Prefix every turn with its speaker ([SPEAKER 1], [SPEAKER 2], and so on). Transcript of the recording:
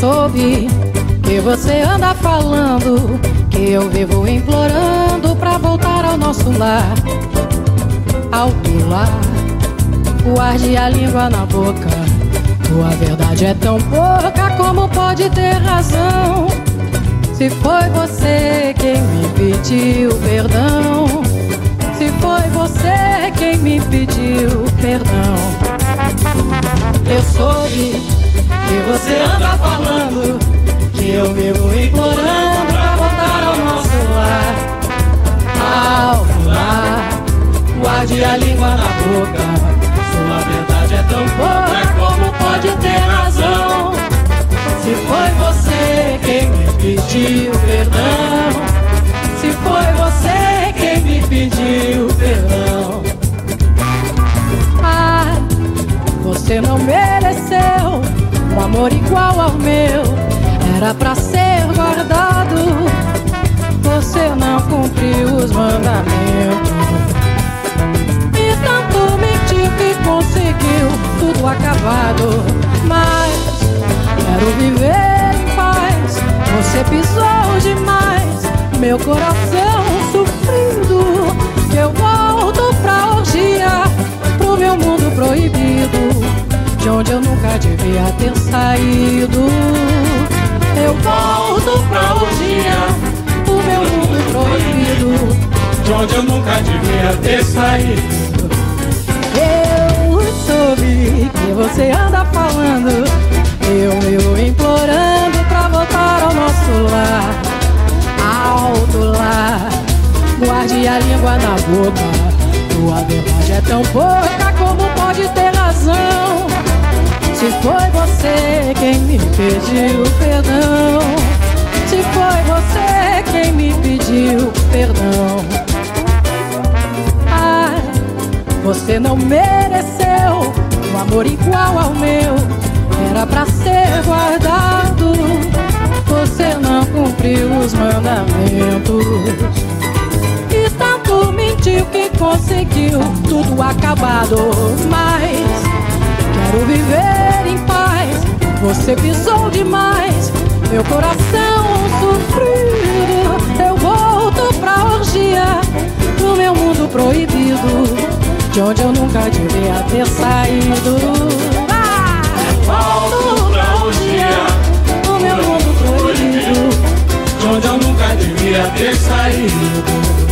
[SPEAKER 1] soube que você anda falando, que eu vivo implorando pra voltar ao nosso lar. Alto lá, guarde a língua na boca. Tua verdade é tão pouca, como pode ter razão? Se foi você quem me pediu perdão, se foi você quem me pediu perdão. Eu soube que você anda falando, que eu vivo implorando pra voltar ao nosso lar. Alto lá, guarde a língua na boca. Sua verdade é tão pouca, como pode ter razão? Se foi você quem me pediu perdão, se foi você quem me pediu perdão. Ai, você não mereceu um amor igual ao meu, era pra ser guardado. Você não cumpriu os mandamentos e tanto mentiu que conseguiu tudo acabado. Mas quero viver em paz, você pisou demais meu coração sofrido. Eu volto pra orgia, pro meu mundo proibido, de onde eu nunca devia ter saído. Eu volto pra orgia, pro meu mundo proibido,
[SPEAKER 2] de onde eu nunca devia ter saído.
[SPEAKER 1] Eu soube que você anda falando, eu implorando pra voltar ao nosso lar. Alto lá, guarde a língua na boca. Tua verdade é tão pouca, como pode ter razão? Se foi você quem me pediu perdão, se foi você quem me pediu perdão. Ai, você não mereceu um amor igual ao meu, era pra ser guardado. Você não cumpriu os mandamentos e tanto mentiu que conseguiu tudo acabado. Mas quero viver em paz, você pisou demais meu coração sofrido. Eu volto pra orgia, pro meu mundo proibido, de onde eu nunca devia ter saído.
[SPEAKER 2] Volto pra orgia,
[SPEAKER 1] pro meu mundo proibido,
[SPEAKER 2] de onde eu nunca devia ter saído.